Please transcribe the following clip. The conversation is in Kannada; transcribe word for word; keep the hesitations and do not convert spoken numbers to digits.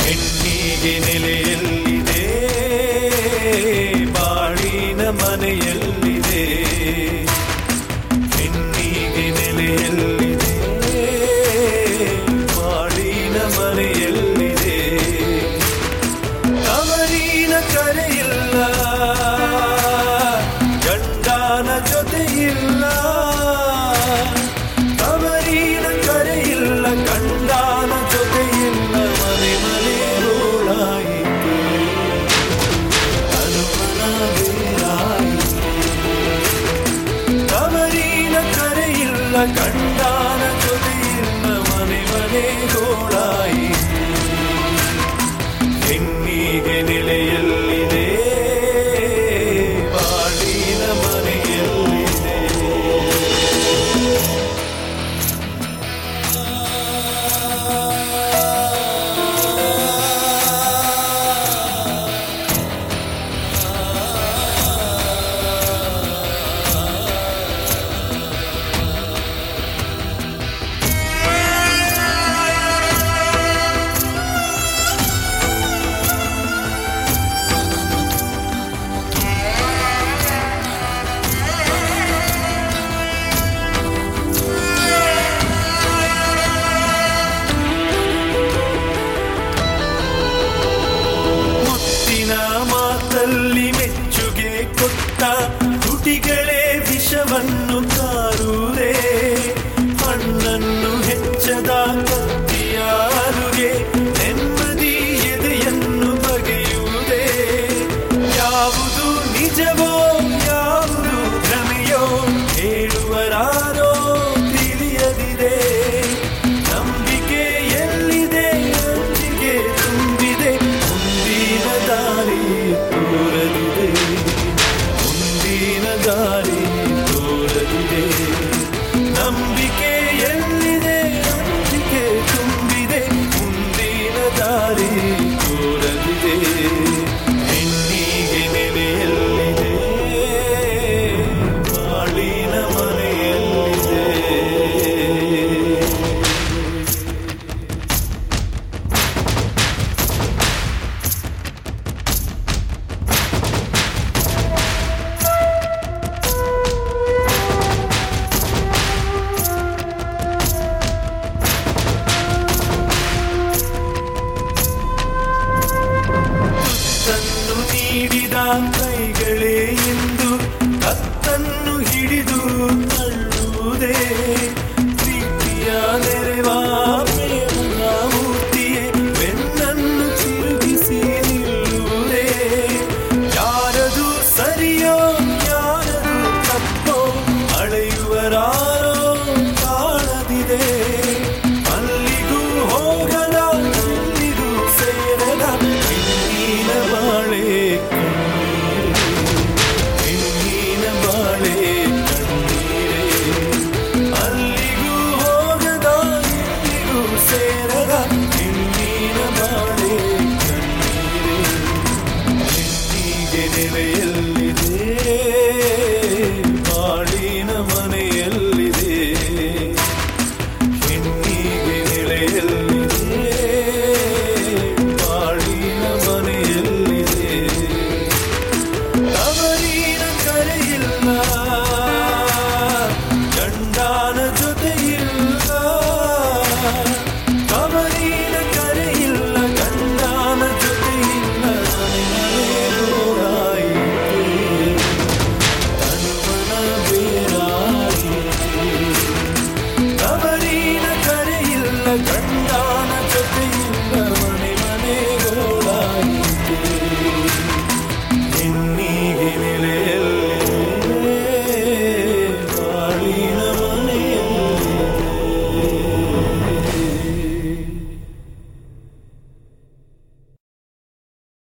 ಹೆಣ್ಣಿಗೆ ನೆಲೆಯಲ್ಲಿದೆ, ಬಾಳಿನ ಮನೆಯಲ್ಲಿದೆ. ಹೆಣ್ಣಿಗೆ ನೆಲೆಯಲ್ಲಿದೆ, ಬಾಳಿನ ಮನೆಯಲ್ಲಿದೆ. ತವರಿನ ಕರೆಯಿಲ್ಲ, ಗಂಡನ ಜೊತೆಯಿಲ್ಲ. ತವರಿನ ಕರೆಯಿಲ್ಲ, ಗಂಡನ ಜೊತೆಯಿಲ್ಲ. ಮನೆ ಮನೆ ರೋಳಾಯಿತು, ಅನುಮನ ಬೇರಾಯಿತು. ತವರಿನ ಕರೆಯಿಲ್ಲ, ಗಂಡನ ಜೊತೆಯಿಲ್ಲ. ಮನೆ ಮನೆ ರೋಳಾಯಿತು. ಹೆಣ್ಣಿಗೆ ನೆಲೆಯಲ್ಲಿದೆ, ಬಾಳಿನ ಮನೆಯಲ್ಲಿದೆ. ಮಾತಲ್ಲಿ ಮೆಚ್ಚುಗೆ ಕೊಟ್ಟ ತುಟಿಗಳೇ ವಿಷವನ್ನು ಕಾರುವುದೇ. ಮಣ್ಣನ್ನು ಹೆಚ್ಚದ ಕತ್ತಿಯಾರುಗೆ ನೆಮ್ಮದಿ ಎದೆಯನ್ನು ಬಗೆಯುವುದೇ. ಯಾವುದು ನಿಜವೋ ಯಾವುದು ಭ್ರಮೆಯೋ ಹೇಳುವರಾರೋ ತಿಳಿಯದಿದೆ. ನಂಬಿಕೆ ಎಲ್ಲಿದೆ, ಅಂಜಿಕೆ ತುಂಬಿದೆ. ಮುಂದಿನ ದಾರಿ ತೋರದಿದೆ, ಮುಂದಿನ ದಾರಿ ತೋರದಿದೆ. ನಂಬಿಕೆ ಎಲ್ಲಿದೆ, ಅಂಜಿಕೆ ತುಂಬಿದೆ. ಮುಂದಿನ ದಾರಿ ತೋರದಿದೆ. ಹೆಣ್ಣಿಗೆ ನೆಲೆಯಲ್ಲಿದೆ, ಬಾಳಿನ ಮನೆಯಲ್ಲಿದೆ. ತುತ್ತನ್ನು ನೀಡಿದ ಕೈಗಳೇ ಎಂದು ಕತ್ತನ್ನು ಹಿಡಿದು ತಳ್ಳುವುದೇ.